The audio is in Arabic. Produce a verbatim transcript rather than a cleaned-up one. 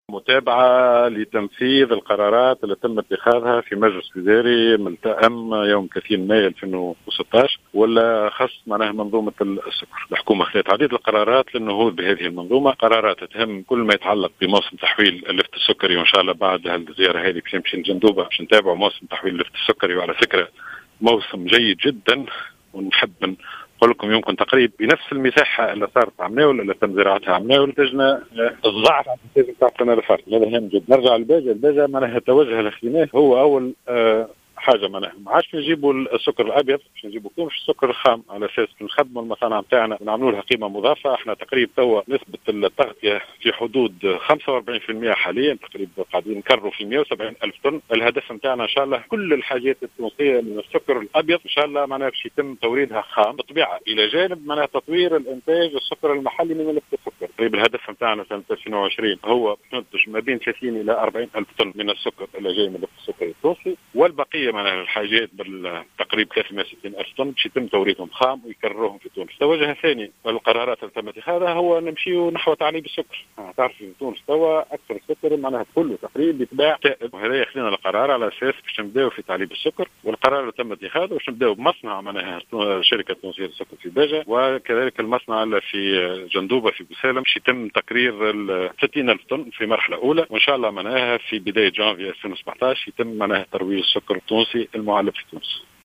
متابعة لتنفيذ القرارات اللي تم اتخاذها في مجلس وزاري ملتئم يوم ثلاثين مايو ألفين وستة عشر ولا خص معناها منظومة السكر. الحكومة خذت عديد القرارات للنهوض بهذه المنظومة، قرارات تهم كل ما يتعلق بموسم تحويل اللفت السكري، وإن شاء الله بعد هالزيارة هذه باش نمشي لجندوبة باش نتابعوا موسم تحويل اللفت السكري. وعلى فكرة موسم جيد جدا، ونحب نقول لكم يمكن تقريبا بنفس المساحة اللي صارت عمناول اللي تم زراعتها عمناول تجنا الضعف على الانتاج بتاع السنة اللي فاتت. هذا هام جدا. نرجع للباجة. الباجة معناها التوجه اللي خذيناه هو أول آه حاجه، معناها ما عادش نجيبوا السكر الابيض، باش نجيبوا كل السكر الخام على اساس نخدموا المصانع نتاعنا ونعملوا لها قيمه مضافه. احنا تقريبا توا نسبه التغطيه في حدود خمسة وأربعين بالمئة حاليا، تقريبا قاعدين نكرروا في مئة وسبعين الف طن. الهدف نتاعنا ان شاء الله كل الحاجات التونسيه من السكر الابيض ان شاء الله معناها باش يتم توريدها خام بالطبيعه، الى جانب معناها تطوير الانتاج السكر المحلي من ملف السكر. تقريبا الهدف نتاعنا سنه ألفين وعشرين هو ننتج ما بين ثلاثين الى أربعين الف طن من السكر اللي جاي من ملف السكر التونسي، والبقيه معناها الحاجات بالتقريب ثلاثمئة وستين ألف طن باش يتم توريدهم خام ويكرروهم في تونس. التوجه الثاني والقرارات اللي تم اتخاذها هو نمشيو نحو تعليب السكر. تعرف في تونس توا اكثر السكر معناها كله تقريبا يتباع سائل، وهذا ياخذنا القرار على اساس باش نبداو في تعليب السكر. والقرار اللي تم اتخاذه باش نبداو بمصنع معناها الشركه التونسيه للسكر في باجه، وكذلك المصنع اللي في جندوبه في بوسالم باش يتم تقرير ستين ألف طن في مرحله اولى، وان شاء الله معناها في بدايه جانفي ألفين وسبعة عشر يتم معناها ترويج السكر التونسي المعلب في تونس.